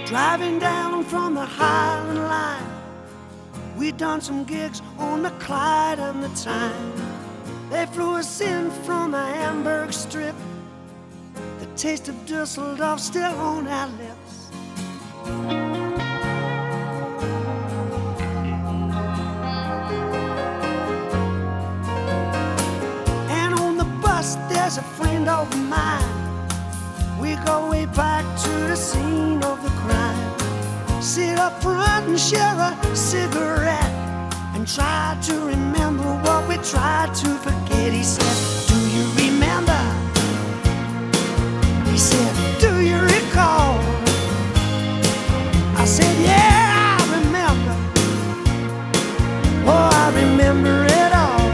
Driving down from the Highland Line, we done some gigs on the Clyde and the Tyne. They flew us in from the Hamburg Strip. The taste of Dusseldorf still on our lips. And on the bus there's a friend of mine. We go way back to the scene of the crime. Sit up front and share a cigarette and try to remember what we tried to forget. He said, do you remember? He said, do you recall? I said, yeah, I remember. Oh, I remember it all.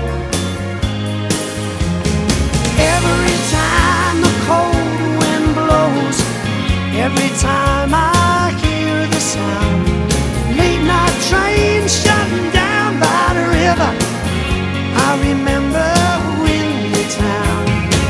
Every time the cold wind blows, every time I hear the sound, late night train shutting down by the river, I remember Windy Town.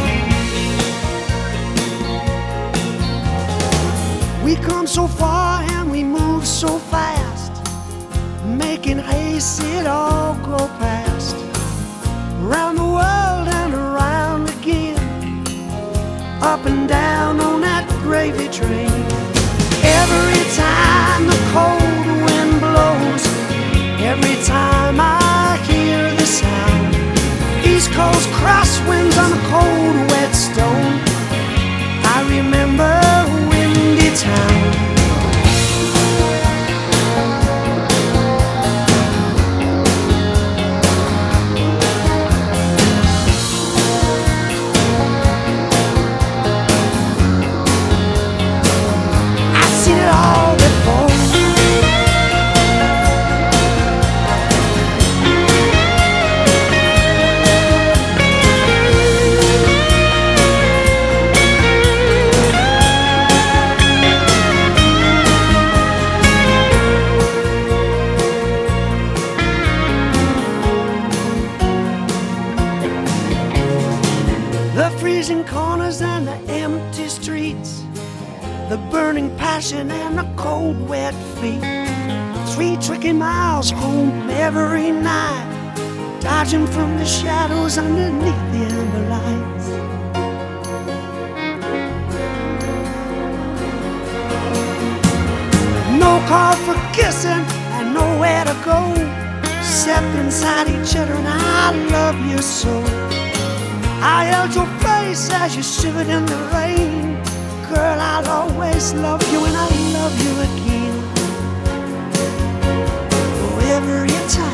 We come so far and we move so fast, making haste it all go past. Around the world and around again, up and down on that gravy train. Every time the cold wind blows, every time I hear the sound, East Coast crosswinds on a cold wet stone, I remember Windy Town. The freezing corners and the empty streets, the burning passion and the cold wet feet. 3 tricky miles home every night, dodging from the shadows underneath the amber lights. No call for kissing and nowhere to go, except inside each other, and I love you so. I held your face as you shivered in the rain. Girl, I'll always love you and I'll love you again. Oh, every time